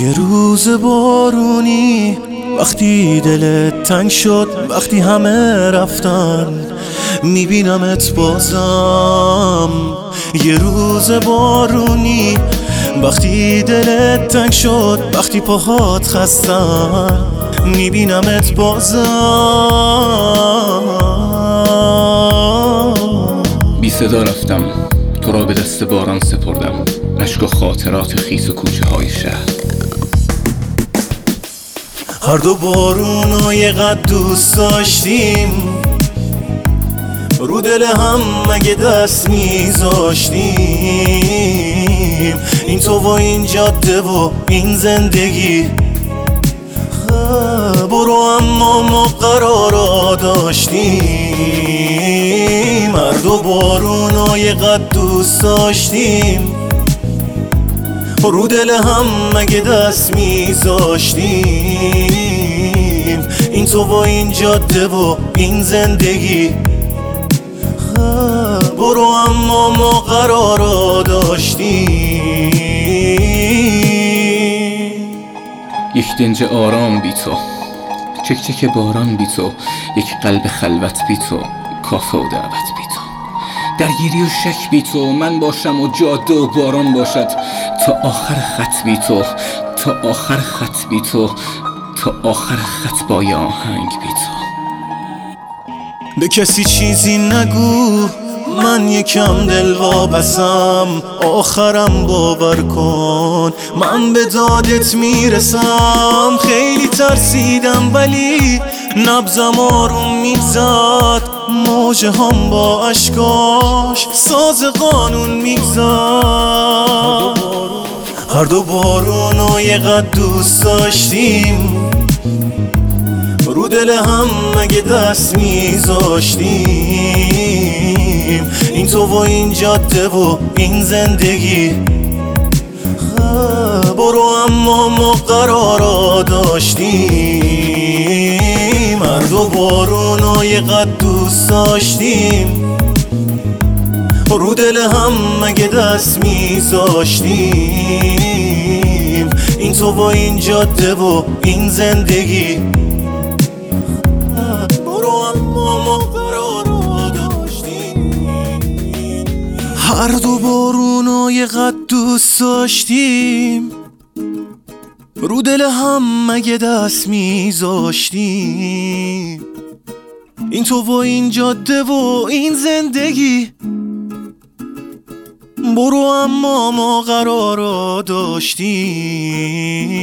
یه روز بارونی وقتی دلت تنگ شد، وقتی همه رفتن میبینمت بازم. یه روز بارونی وقتی دلت تنگ شد، وقتی پاهات خستن میبینمت بازم. بی صدا رفتم، تو را به دست باران سپردم، اشک و خاطرات خیس و کوچه های شهر. هر دو بارونو یه قد دوست داشتیم، رو دل هم مگه دست میذاشتیم. این تو و این جاده و این زندگی، برو اما ما قرارا داشتیم. هر دو بارونو یه قد دوست داشتیم، رو دل هم مگه دست میذاشتیم. این تو و این جاده و این زندگی، برو اما ما قرارا داشتیم. یک دنج آرام بی تو، چک چک باران بی تو، یک قلب خلوت بی تو، کافه و دعوت بی تو، درگیری و شک بی تو، من باشم و جاده و باران باشد، تا آخر خط بی تو، تا آخر خط بی تو، تا آخر خط با یه آهنگ بی تو. به کسی چیزی نگو، من یکم دل واپسم، آخرم باور کن من به دادت میرسم. خیلی ترسیدم ولی نبضم آروم میزد، موجه هم با اشکاش ساز قانون میزد. هر دو بارونو یه قد دوست داشتیم، رو دل هم مگه دست میذاشتیم. این تو و این جاده و این زندگی، برو اما ما قرارا داشتیم. هر دو بارونو یه قد دوست داشتیم، رو دل هم مگه دست میذاشتیم. این تو و این جاده و این زندگی، هر دو بارونو یه قد دوست داشتیم، رو دل هم مگه دست میذاشتیم. این تو و این جاده و این زندگی، برو اما ما قرارا داشتیم.